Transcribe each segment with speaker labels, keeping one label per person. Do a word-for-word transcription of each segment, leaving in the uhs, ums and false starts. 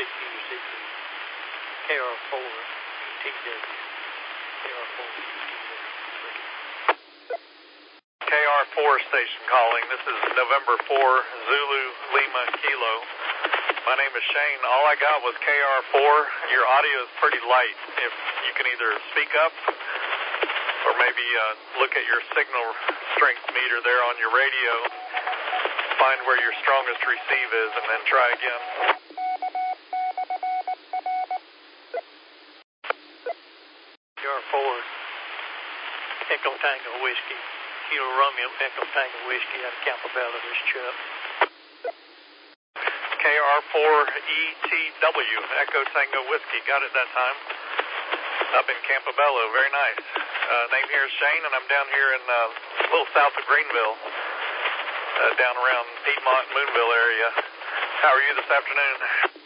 Speaker 1: C Q C P. K R four E T W. K R four E T W.
Speaker 2: K R four station calling. This is November fourth, Zulu Lima Kilo. My name is Shane. All I got was K R four. Your audio is pretty light. If you can either speak up or maybe uh, look at your signal strength meter there on your radio, find where your strongest receive is, and then try again.
Speaker 1: K R four, Echo Tango Whiskey, Kilo Romeo Echo Tango Whiskey out of Campobello, this Chuck.
Speaker 2: K R four E T W, Echo Tango Whiskey, got it that time. Up in Campobello, very nice. Uh, name here is Shane, and I'm down here in uh, a little south of Greenville, uh, down around Piedmont, Moonville area. How are you this afternoon?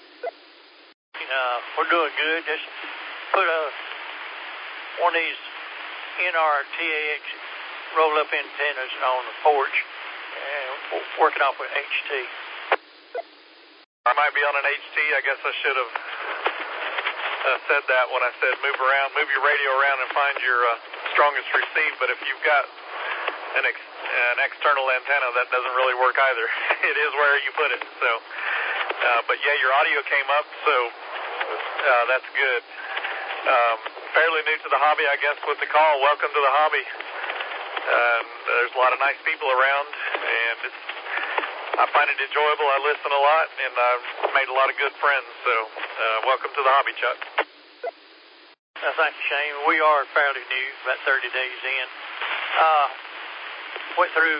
Speaker 1: Uh, we're doing good. Just put a, one of these N R T A X roll-up antennas on the porch, and working off with H T.
Speaker 2: I might be on an H T. I guess I should have uh, said that when I said move around, move your radio around and find your uh, strongest receive. But if you've got an, ex an external antenna, that doesn't really work either. It is where you put it. So, uh, but yeah, your audio came up, so uh, that's good. Um, fairly new to the hobby, I guess, with the call. Welcome to the hobby. Uh, there's a lot of nice people around, and it's, I find it enjoyable. I listen a lot, and I've made a lot of good friends. So, uh, welcome to the hobby, Chuck.
Speaker 1: Uh, thank you, Shane. We are fairly new, about thirty days in. Uh, went through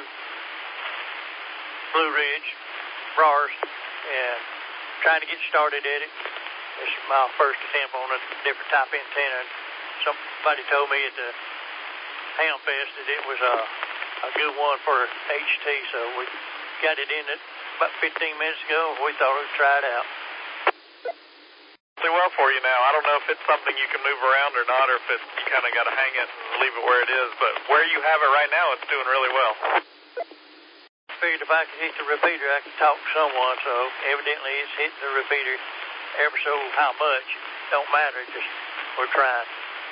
Speaker 1: Blue Ridge, Brars, and trying to get started at it. This is my first attempt on a different type of antenna. Somebody told me at the Ham Fest that it was a, a good one for H T, so we got it in it about fifteen minutes ago, and we thought we'd try it out.
Speaker 2: Doing well for you now. I don't know if it's something you can move around or not, or if it's, you kind of got to hang it and leave it where it is, but where you have it right now, it's doing really well.
Speaker 1: Figured if I could hit the repeater, I could talk to someone, so evidently it's hitting the repeater ever so how much. Don't matter, just we're trying.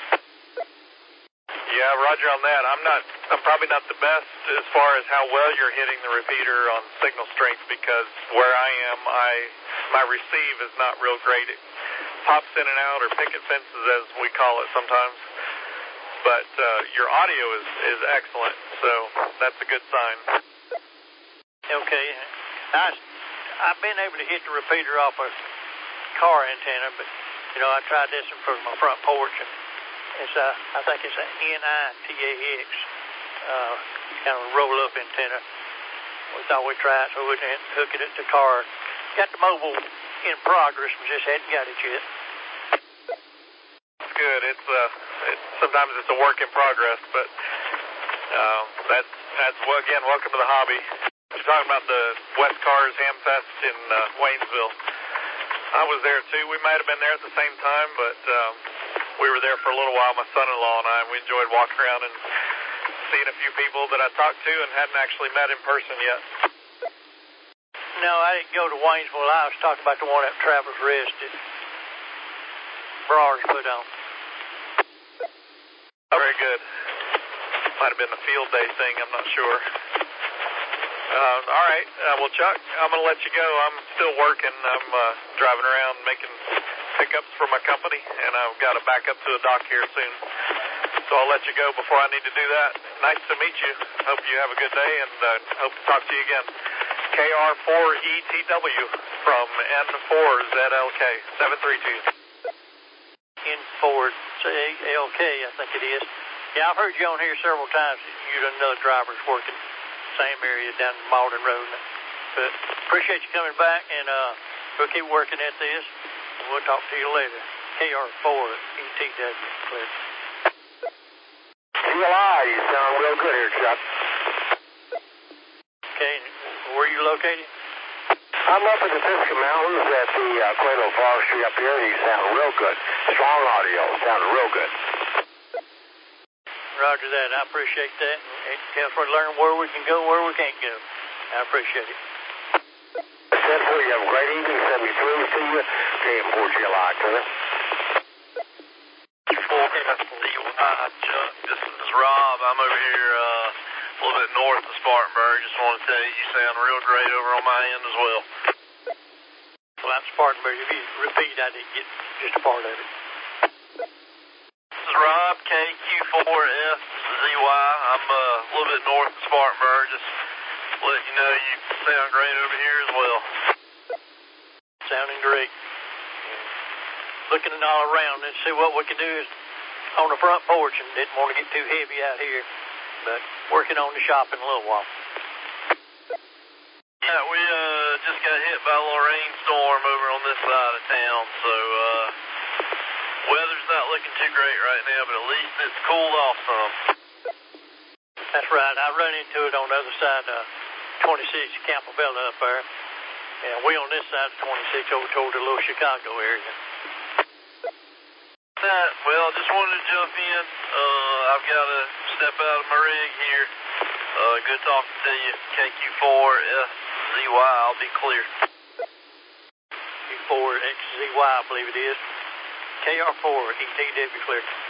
Speaker 2: Yeah, roger on that. I'm not, I'm probably not the best as far as how well you're hitting the repeater on signal strength, because where I am, I, my receive is not real great. It pops in and out, or picket fences as we call it sometimes. But uh, your audio is, is excellent, so that's a good sign.
Speaker 1: Okay. I, I've been able to hit the repeater off a car antenna, but, you know, I tried this one for my front porch, and it's a, I think it's an N I T A X, uh, kind of a roll-up antenna. We thought we'd try it, so we can hook it to the car. Got the mobile in progress, we just hadn't got it yet.
Speaker 2: It's good. It's uh, it, sometimes it's a work in progress, but uh, that's that's well, again, welcome to the hobby. You're talking about the West Cars Ham Fest in uh, Waynesville. I was there too. We might have been there at the same time, but um, we were there for a little while, my son-in-law and I, and we enjoyed walking around and seeing a few people that I talked to and hadn't actually met in person yet.
Speaker 1: No, I didn't go to Waynesville. I was talking about the one at Travelers Rest that Brars put on.
Speaker 2: Oh, very good. Might have been the field day thing, I'm not sure. Uh, all right. Uh, well, Chuck, I'm going to let you go. I'm still working. I'm uh, driving around making pickups for my company, and I've got to back up to the dock here soon. So I'll let you go before I need to do that. Nice to meet you. Hope you have a good day, and uh, hope to talk to you again. K R four E T W from N four Z L K, seven three two.
Speaker 1: N four Z L K, I think it is. Yeah, I've heard you on here several times. You and another driver's working same area down Malden Road. But appreciate you coming back, and uh, we'll keep working at this, and we'll talk to you later. K R four E T W, clear.
Speaker 3: C L I, you sound real good here, Chuck.
Speaker 1: Okay, where are you located?
Speaker 3: I'm up in the Pisgah Mountains at the uh, Quail Forestry up here, and you sound real good. Strong audio, sounding real good.
Speaker 1: Roger that. I appreciate that. It helps us learn where we can go, where we can't go. I appreciate it.
Speaker 3: That's for you. Have a great evening. Send me through. See you K M four G L I, clear.
Speaker 2: four S Z Y, Chuck. This is Rob. I'm over here uh, a little bit north of Spartanburg. Just want to tell you, you sound real great over on my end as well.
Speaker 1: Well, I'm Spartanburg. If you repeat, I didn't get just a part of it.
Speaker 2: This is Rob, K Q four S Z Y. I'm uh, a little bit north of Spartanburg. Just let you know you sound great over here as well.
Speaker 1: Sounding great. Looking all around and see what we can do is on the front porch, and didn't want to get too heavy out here, but working on the shop in a little while.
Speaker 2: Yeah, we uh, just got hit by a little rainstorm over on this side of town, so uh, weather's not looking too great right now, but at least it's cooled off some.
Speaker 1: That's right. I run into it on the other side of twenty-six, Campbell up there. And we on this side of twenty-six over toward the little Chicago area.
Speaker 2: That, well, just wanted to jump in. Uh, I've got to step out of my rig here. Uh, good talking to you. K Q four S Z Y, I'll be clear.
Speaker 1: Q four X Z Y, I believe it is. K R four E T W clear.